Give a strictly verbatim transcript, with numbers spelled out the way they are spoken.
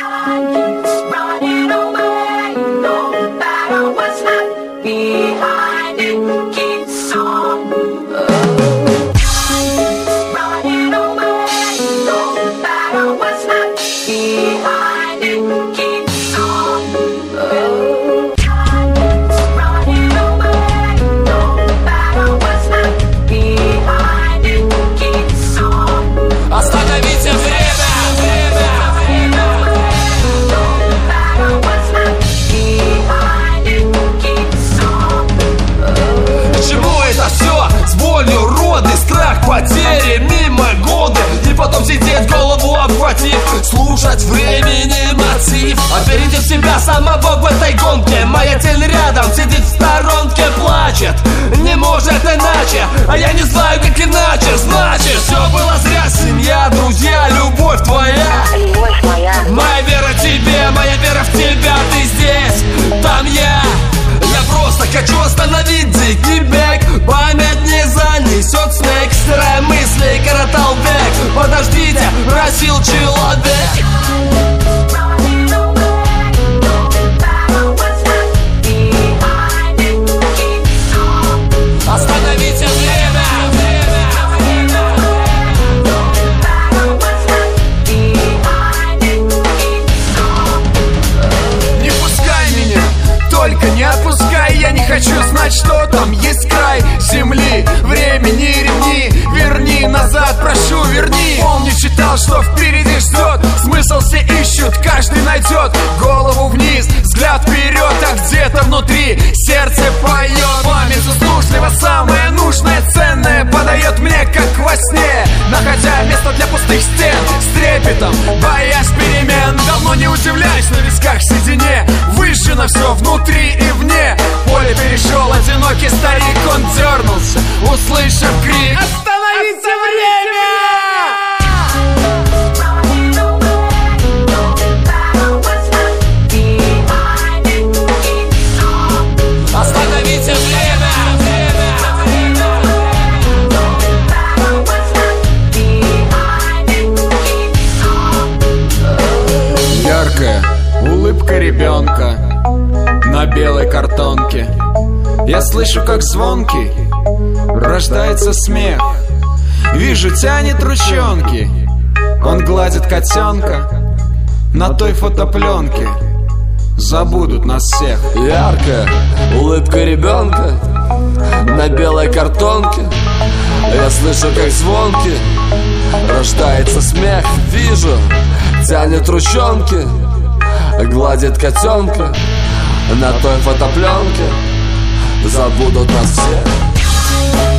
Потери мимо годы, и потом сидеть голову обхватив, слушать времени мотив, а впереди себя самого в этой гонке. Моя тень рядом сидит в сторонке, плачет, не может иначе, а я не знаю как иначе. Значит, все было зря, семья, друзья, любовь твоя, любовь моя, моя вера в тебе, моя вера в тебя. Ты здесь, там я. Я просто хочу остановить дикий бег, память не занесет снег, стирая мысли, коротал век. Подождите, просил человек. Остановите время, не пускай меня, только не отпускай. Я не хочу знать, что там есть край земли, времени, ремни. Верни назад, прошу, верни. Помню, читал, что впереди ждет. Смысл все ищут, каждый найдет. Голову вниз, взгляд вперед, а где-то внутри сердце поет. Память услужливо самое нужное, ценное подает мне, как во сне, находя место для пустых стен, с трепетом, боясь перемен. Давно не удивляюсь на висках седине, выжжено все внутри и вне. Поле перешел одинокий старик, он дернулся, услышав крик: остановите время! Остановите время, яркая улыбка ребенка на белой картонке. Я слышу, как звонкий рождается смех. Вижу, тянет ручонки, он гладит котенка на той фотопленке. Забудут нас всех. яркая улыбка ребенка на белой картонке. Я слышу, как звонки рождается смех. Вижу, тянет ручонки, гладит котенка на той фотопленке. Забудут нас всех.